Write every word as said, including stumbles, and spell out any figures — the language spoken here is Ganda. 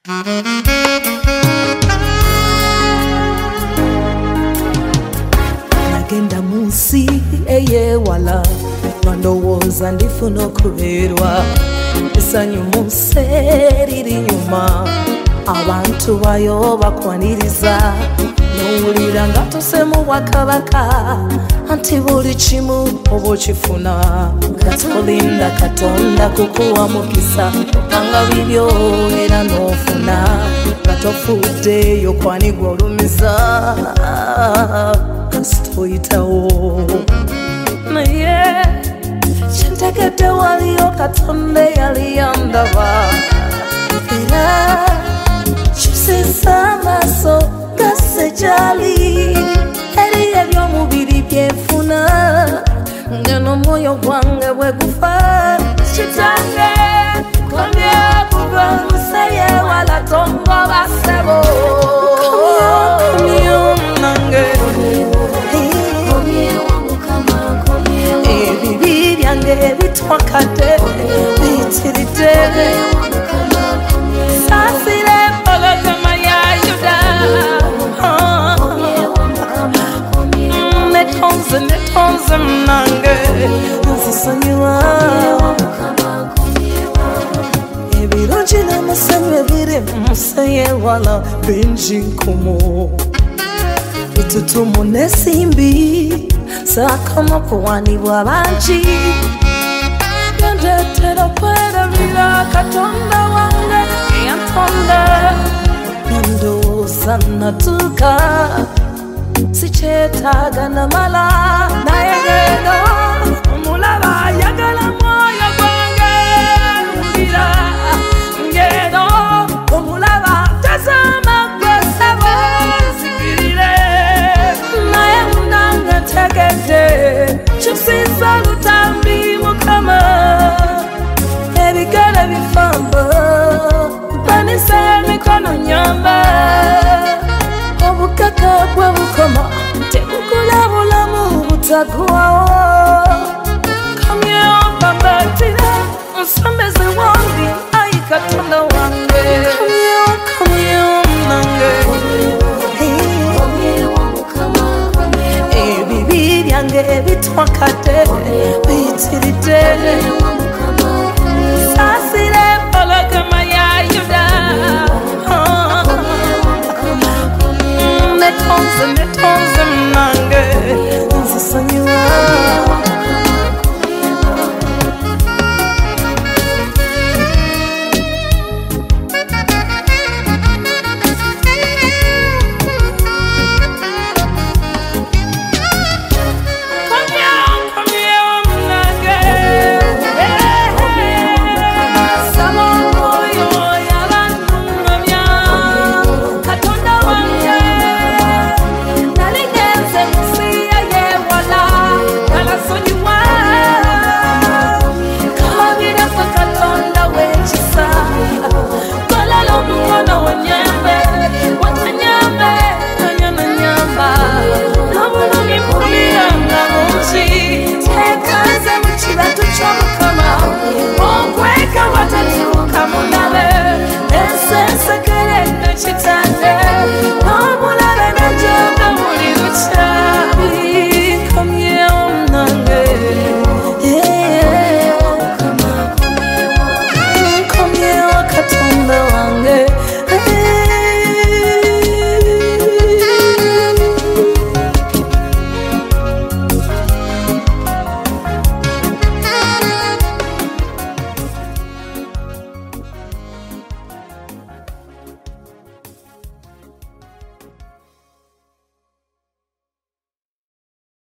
Nagenda munsi eyewala ndowooza ndifuna okubeerwa essanyu munsi eriri nyuma abantu bayo bakwaniriza nowulira nga tosemu bwakabaka anti buli kimu oba okifuna nga tolinda katonda kukuwa mukisa okanga bibyo era n'ofuna nga tofuddeyo kwanigwa olumiza kasitoyitawo naye kyentegedde waliyo katonda yali yandaba era kyusiza amaaso gasejali eri ebyomubiri byenfuna ngeno omwoyo gwange bwe gufa kitange komye kuva museye wala tongo basebo komye nange ebibi byange bitwakadde biyitiridde saasire empologoma ya yuda netonze netonze munange nzisonyiwa ebirungi n'amasanyu ebiri museye wala bingi nkumu bitutumu n'ensimbi sakama kuwanibwa bangi yandetera kwerabira katonda wange eyantonda nandowooza natuuka sikyetaaga namala naye ngeno omulaba ayagala mwoyo gwange mbira ngeno omulaba tazama gwesaba nzikirire naye munanga ntegedde kyusiza lutambi mukama ebigere bifamba mpanisa emikono nyamba obukaka bwe bukoma tekukula bulamu butaggwawo kamyewo mpambatira nsembeze wange ayi katonda wange kamyewo kamyewo munange ebibi byange bitwakadde biyitiridde